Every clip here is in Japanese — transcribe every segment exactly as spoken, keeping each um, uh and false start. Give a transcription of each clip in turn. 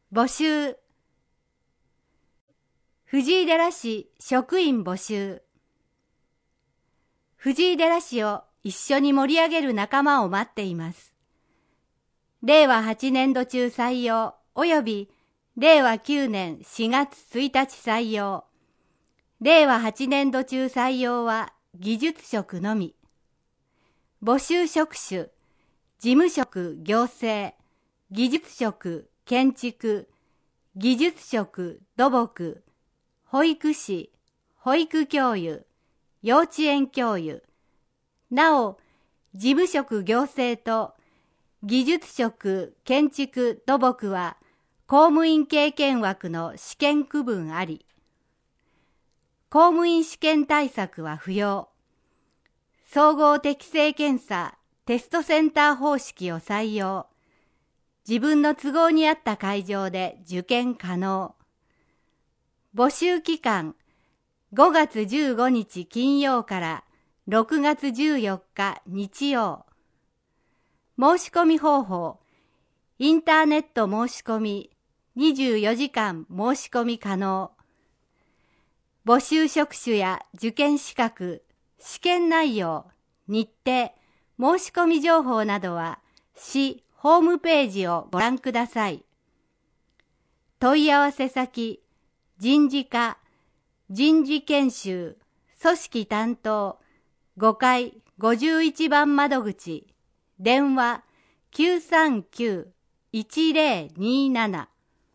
募集。藤井寺市職員募集。藤井寺市を一緒に盛り上げる仲間を待っています。れいわはちねんど中採用およびれいわきゅうねんしがつついたち採用。れいわはちねんど中採用は技術職のみ。募集職種、事務職行政、技術職建築、技術職土木、保育士、保育教諭、幼稚園教諭。なお、事務職行政と技術職建築土木は公務員経験枠の試験区分あり。公務員試験対策は不要。総合適性検査テストセンター方式を採用。自分の都合に合った会場で受験可能。募集期間ごがつじゅうごにち金曜からろくがつじゅうよっか日曜。申し込み方法、インターネット申し込み、にじゅうよじかん申し込み可能。募集職種や受験資格、試験内容、日程、申し込み情報などは市ホームページをご覧ください。問い合わせ先、人事課、人事研修、組織担当、ごかいごじゅういちばん窓口、電話 きゅうさんきゅう いちぜろになな。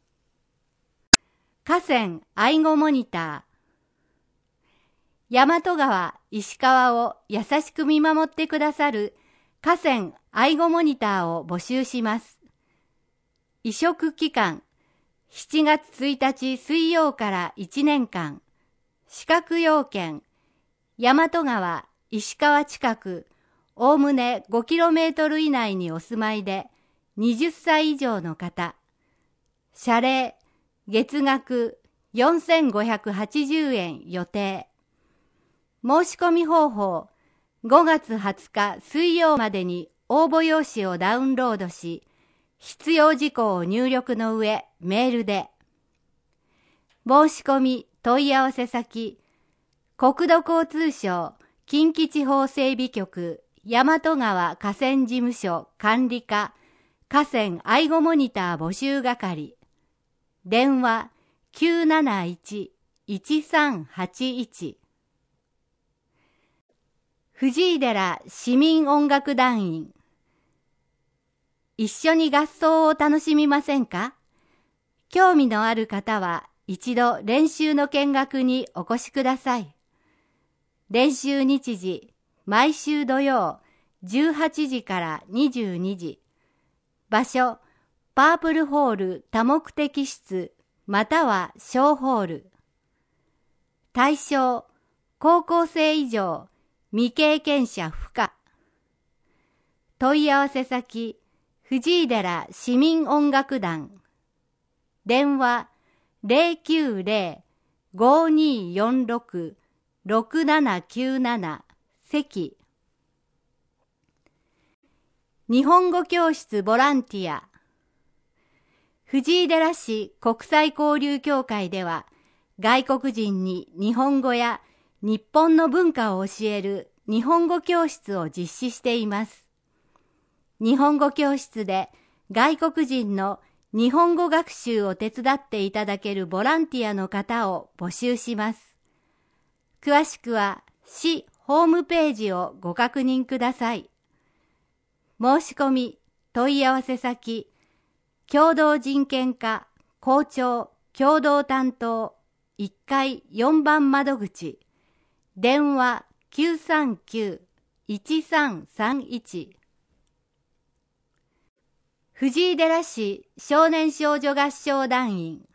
河川愛護モニター。大和川、石川を優しく見守ってくださる河川愛護モニターを募集します。委嘱期間、しちがつついたち水曜からいちねんかん。資格要件、大和川、石川近く、おおむねごキロメートル以内にお住まいで、はたち以上の方。謝礼、月額よんせんごひゃくはちじゅうえん予定。申し込み方法、ごがつはつか水曜までに応募用紙をダウンロードし、必要事項を入力の上、メールで。申し込み問い合わせ先、国土交通省近畿地方整備局大和川河川事務所管理課河川愛護モニター募集係。電話 きゅうなないち いちさんはちいち。藤井寺市民音楽団員。一緒に合奏を楽しみませんか？興味のある方は一度練習の見学にお越しください。練習日時、毎週土曜じゅうはちじからにじゅうにじ。場所、パープルホール多目的室または小ホール。対象、高校生以上、未経験者不可。問い合わせ先、藤井寺市民音楽団。電話ゼロきゅうゼロ ごにーよんろく ろくななきゅうなな席。日本語教室ボランティア。藤井寺市国際交流協会では、外国人に日本語や日本の文化を教える日本語教室を実施しています。日本語教室で外国人の日本語学習を手伝っていただけるボランティアの方を募集します。詳しくは市ホームページをご確認ください。申し込み、問い合わせ先、共同人権課校長共同担当いっかいよんばん窓口。電話きゅうさんきゅう いちさんさんいち。藤井寺市少年少女合唱団員。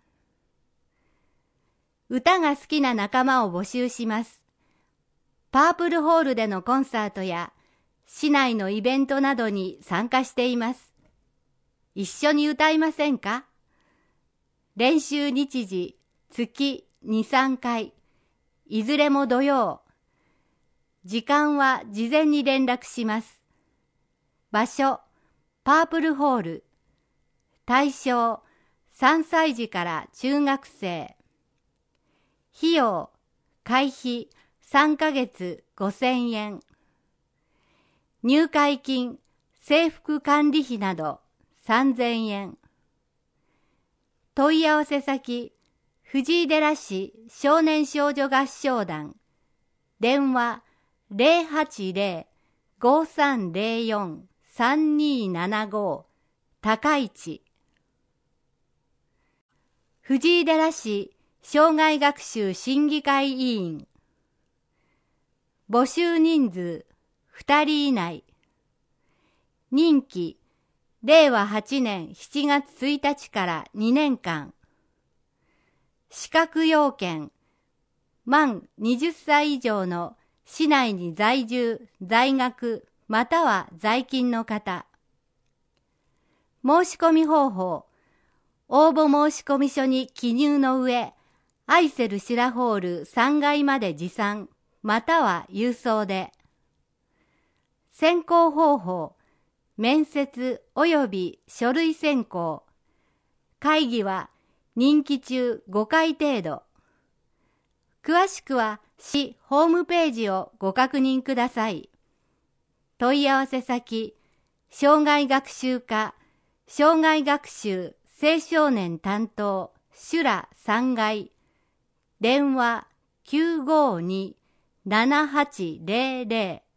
歌が好きな仲間を募集します。パープルホールでのコンサートや市内のイベントなどに参加しています。一緒に歌いませんか？練習日時、月に、さんかい、いずれも土曜。時間は事前に連絡します。場所、パープルホール。対象、 さんさい児から中学生。費用、会費さんかげつごせんえん。入会金、制服管理費などさんぜんえん。問い合わせ先、藤井寺市少年少女合唱団。電話ゼロはちゼロ ごさんゼロよん さんにーななご。高市。藤井寺市生涯学習審議会委員。募集人数ふたり以内。任期れいわはちねんしちがつついたちからにねんかん。資格要件、満はたち以上の市内に在住、在学、または在勤の方。申し込み方法、応募申込書に記入の上、アイセルシラホールさんがいまで持参、または郵送で。選考方法、面接及び書類選考。会議は任期中ごかい程度。詳しくは市ホームページをご確認ください。問い合わせ先、生涯学習課、生涯学習青少年担当、修羅さんがい。電話きゅうごにー ななはちゼロゼロ